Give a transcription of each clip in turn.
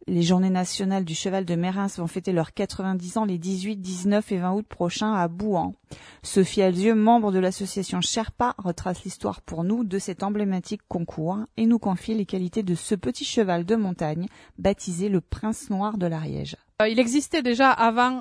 Les journées nationales du cheval de Mérins vont fêter leurs 90 ans les 18, 19 et 20 août prochains à Bouhans. Sophie Alzieux, membre de l'association Sherpa, retrace l'histoire pour nous de cet emblématique concours et nous confie les qualités de ce petit cheval de montagne baptisé le Prince Noir de l'Ariège. Il existait déjà avant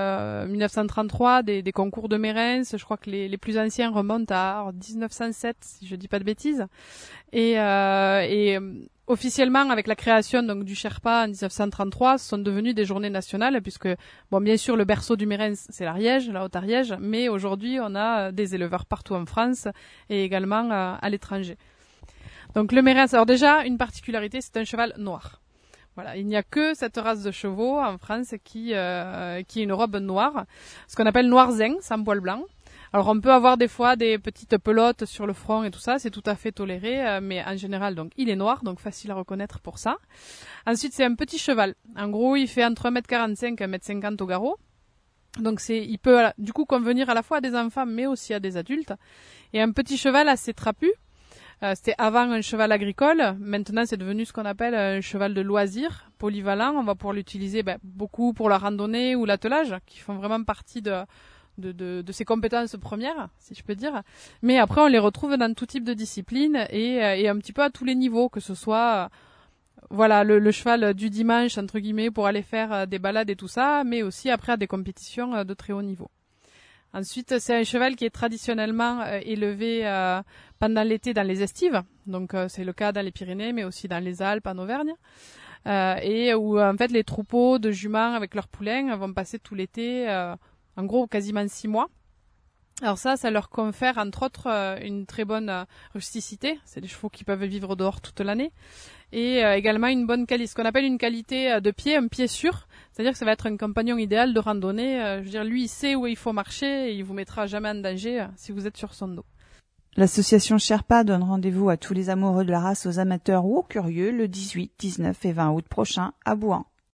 1933 des concours de Mérins. Je crois que les plus anciens remontent à 1907, si je dis pas de bêtises. Et officiellement, avec la création donc du Sherpa en 1933, ce sont devenus des journées nationales, puisque bon, bien sûr, le berceau du Mérins, c'est l'Ariège, la Haute-Ariège, mais aujourd'hui, on a des éleveurs partout en France et également à l'étranger. Donc le Mérins, alors déjà, une particularité, c'est un cheval noir. Voilà, il n'y a que cette race de chevaux en France qui a une robe noire, ce qu'on appelle noir zing, sans poil blanc. Alors on peut avoir des fois des petites pelotes sur le front et tout ça, c'est tout à fait toléré, mais en général donc il est noir, donc facile à reconnaître pour ça. Ensuite c'est un petit cheval. En gros il fait entre 1m45 et 1m50 au garrot. Donc il peut du coup convenir à la fois à des enfants mais aussi à des adultes. Et un petit cheval assez trapu. C'était avant un cheval agricole, maintenant c'est devenu ce qu'on appelle un cheval de loisir, polyvalent. On va pouvoir l'utiliser beaucoup pour la randonnée ou l'attelage, qui font vraiment partie de ses compétences premières, si je peux dire. Mais après on les retrouve dans tout type de discipline et un petit peu à tous les niveaux, que ce soit voilà le cheval du dimanche entre guillemets pour aller faire des balades et tout ça, mais aussi après à des compétitions de très haut niveau. Ensuite, c'est un cheval qui est traditionnellement élevé pendant l'été dans les estives. Donc, c'est le cas dans les Pyrénées, mais aussi dans les Alpes, en Auvergne. Et où, en fait, les troupeaux de juments avec leurs poulains vont passer tout l'été, en gros, quasiment 6 mois. Alors ça leur confère, entre autres, une très bonne rusticité. C'est des chevaux qui peuvent vivre dehors toute l'année. Et également une bonne qualité, ce qu'on appelle une qualité de pied, un pied sûr. C'est-à-dire que ça va être un compagnon idéal de randonnée. Je veux dire, lui, il sait où il faut marcher et il vous mettra jamais en danger si vous êtes sur son dos. L'association Sherpa donne rendez-vous à tous les amoureux de la race, aux amateurs ou aux curieux le 18, 19 et 20 août prochain à Bouhans.